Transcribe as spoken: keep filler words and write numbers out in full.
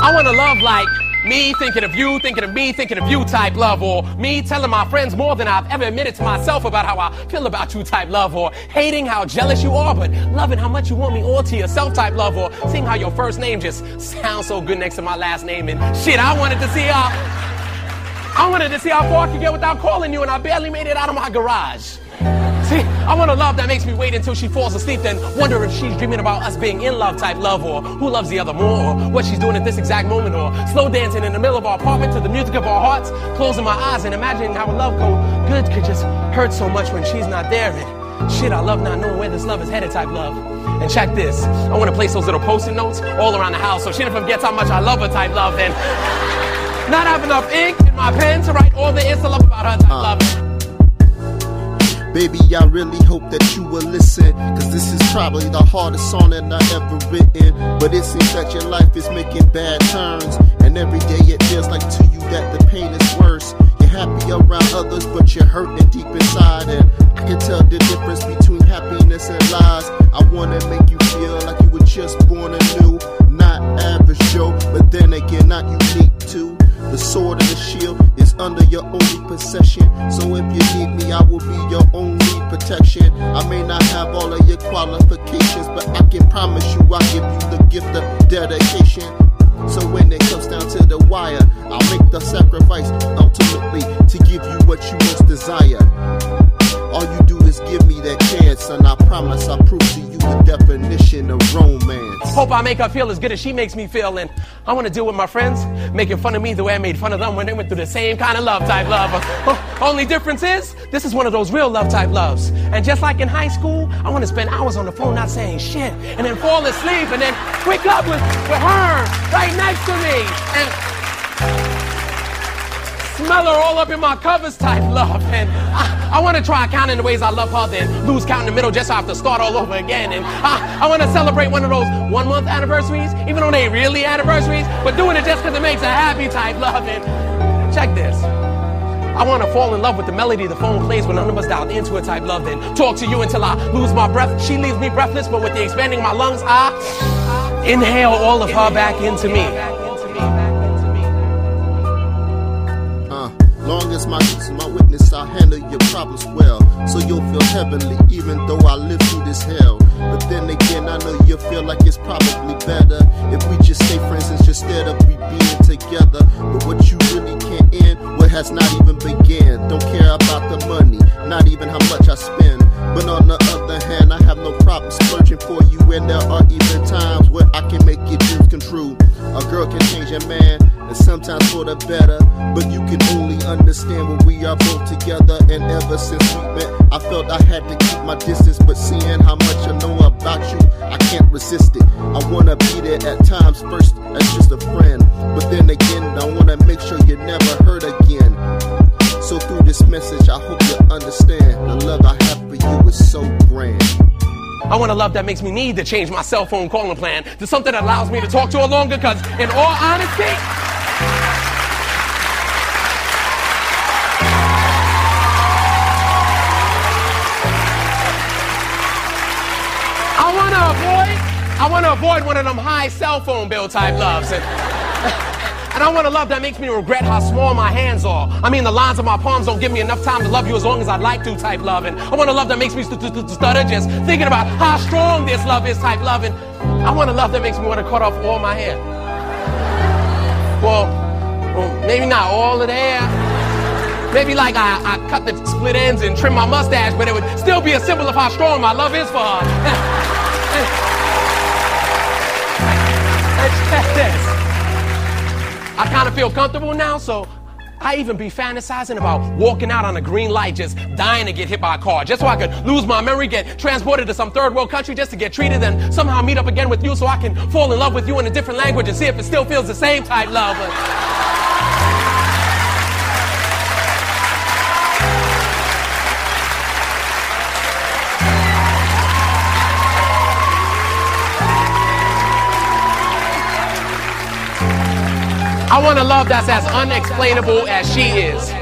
I want to love like me thinking of you, thinking of me, thinking of you type love, or me telling my friends more than I've ever admitted to myself about how I feel about you type love, or hating how jealous you are, but loving how much you want me all to yourself type love, or seeing how your first name just sounds so good next to my last name, and shit, I wanted to see how, I wanted to see how far I could get without calling you, and I barely made it out of my garage. See, I want a love that makes me wait until she falls asleep, then wonder if she's dreaming about us being in love type love, or who loves the other more, or what she's doing at this exact moment, or slow dancing in the middle of our apartment to the music of our hearts, closing my eyes and imagining how a love go good could just hurt so much when she's not there. And shit, I love not knowing where this love is headed type love. And check this, I want to place those little post-it notes all around the house so she never forgets how much I love her type love, and not have enough ink in my pen to write all there is to love about her type uh. love. Baby, I really hope that you will listen, cause this is probably the hardest song that I ever written. But it seems that your life is making bad turns, and every day it feels like to you that the pain is worse. You're happy around others, but you're hurting deep inside, and I can tell the difference between happiness and lies. I wanna make you feel like you were just born anew, not average Joe, but then again not unique too. The sword and the shield is under your only possession, so if you need me, I will be your only protection. I may not have all of your qualifications, but I can promise you I'll give you the gift of dedication. So when it comes down to the wire, I'll make the sacrifice ultimately to give you what you most desire. All you do is give me that chance, and I promise I'll prove to you the definition of romance. Hope I make her feel as good as she makes me feel, and I want to deal with my friends making fun of me the way I made fun of them when they went through the same kind of love type love. Uh, only difference is, this is one of those real love type loves. And just like in high school, I want to spend hours on the phone not saying shit, and then fall asleep, and then wake up with, with her right next to me, and smell her all up in my covers type love. And I, I want to try counting the ways I love her, then lose count in the middle just so I have to start all over again. And I, I want to celebrate one of those one month anniversaries, even though they ain't really anniversaries, but doing it just because it makes her happy type love. And check this, I want to fall in love with the melody the phone plays when none of us dialed into it type love, then talk to you until I lose my breath. She leaves me breathless, but with the expanding of my lungs, I inhale all of her back into me. Long as my is my witness, I'll handle your problems well, so you'll feel heavenly, even though I live through this hell. But then again, I know you'll feel like it's probably better if we just stay friends instead of we being together. But what you really can't end, what has not even began. Don't care about the money, not even how much I spend. But on the other hand, I have no problem splurging for you, and there are even times where I can make your dreams come true. A girl can change a man, and sometimes for the better, but you can only understand when we are both together. And ever since we met, I felt I had to keep my distance, but seeing how much I know about you, I can't resist it. I wanna be there at times first as just a friend, but then again, I wanna make sure you're never hurt again. So through this message, I hope you understand the love I have for you is so grand. I want a love that makes me need to change my cell phone calling plan to something that allows me to talk to her longer, cause in all honesty, I want to avoid, I want to avoid one of them high cell phone bill type loves. And, and I want a love that makes me regret how small my hands are. I mean, the lines of my palms don't give me enough time to love you as long as I'd like to type love. And I want a love that makes me st- st- st- stutter just thinking about how strong this love is type love. And I want a love that makes me want to cut off all my hair. Well, well maybe not all of the hair. Maybe like I, I cut the split ends and trim my mustache, but it would still be a symbol of how strong my love is for her. And, and check this. I kind of feel comfortable now, so I even be fantasizing about walking out on a green light, just dying to get hit by a car, just so I could lose my memory, get transported to some third world country just to get treated, and somehow meet up again with you so I can fall in love with you in a different language and see if it still feels the same type love. I want a love that's as unexplainable as she is.